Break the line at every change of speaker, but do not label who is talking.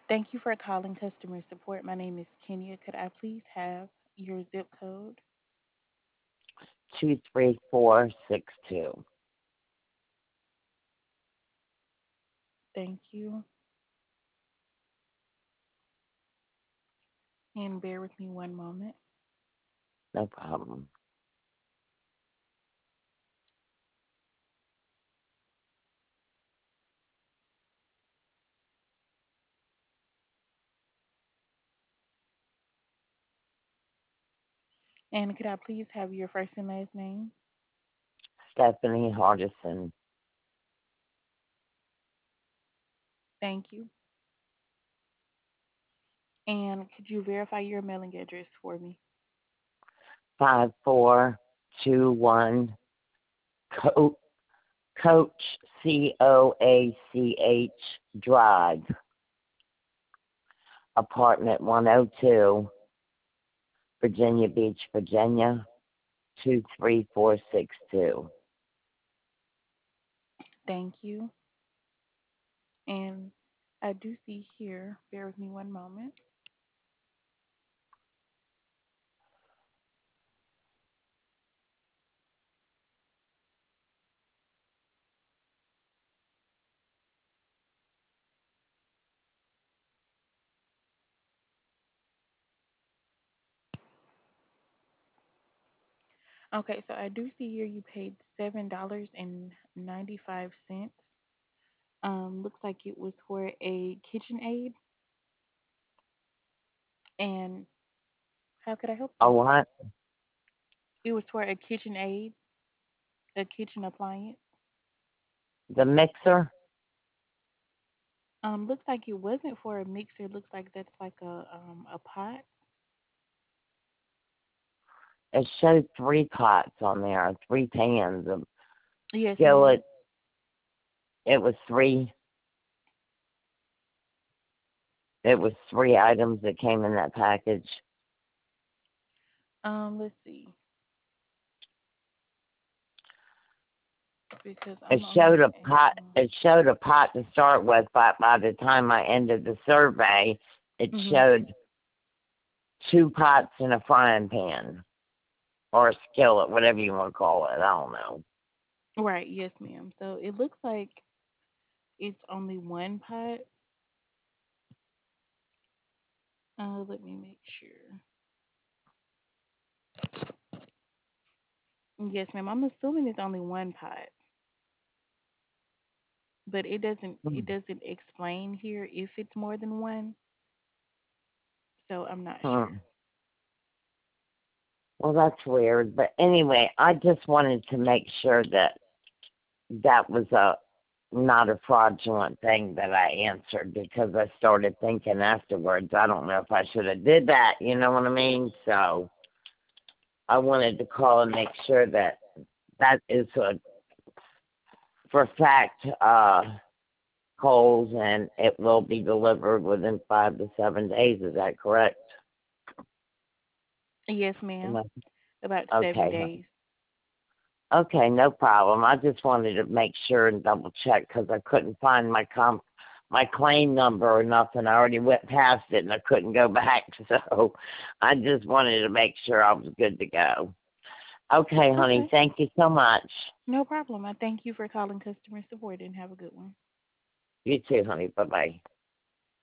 Thank you for calling customer support. My name is Kenya. Could I please have your zip code?
23462.
Thank you. And bear with me one moment.
No problem.
And could I please have your first and last name?
Stephanie Hardison,
Thank you. And could you verify your mailing address for me?
5421 Co- Coach, Coach Drive, apartment 102, Virginia Beach, Virginia, 23462.
Thank you. And I do see here, bear with me one moment. Okay, so I do see here you paid $7.95. Looks like it was for a KitchenAid. And how could I help
Oh,
you?
what?
It was for a KitchenAid, a kitchen appliance.
The mixer?
Looks like it wasn't for a mixer. Looks like that's like a pot.
It showed three pots on there, three pans of
Yes, ma'am.
skillet. It was three. It was three items that came in that package.
Let's see, because
It
I'm
showed
only
a pot. It showed a pot to start with, but by the time I ended the survey, it
Mhm.
showed two pots and a frying pan or a skillet, whatever you want to call it. I don't know.
Right. Yes, ma'am. So it looks like it's only one pot. Let me make sure. Yes, ma'am. I'm assuming it's only one pot, but it doesn't explain here if it's more than one. So I'm not
Hmm.
sure.
Well, that's weird. But anyway, I just wanted to make sure that that was a not a fraudulent thing that I answered because I started thinking afterwards. I don't know if I should have did that. You know what I mean? So I wanted to call and make sure that that is a for fact Kohl's and it will be delivered within 5 to 7 days. Is that correct?
Yes, ma'am. About seven
Okay.
days.
Okay, no problem. I just wanted to make sure and double check because I couldn't find my claim number or nothing. I already went past it and I couldn't go back. So I just wanted to make sure I was good to go. Okay, honey.
Okay.
Thank you so much.
No problem. I thank you for calling customer support and have a good one.
You too, honey. Bye bye.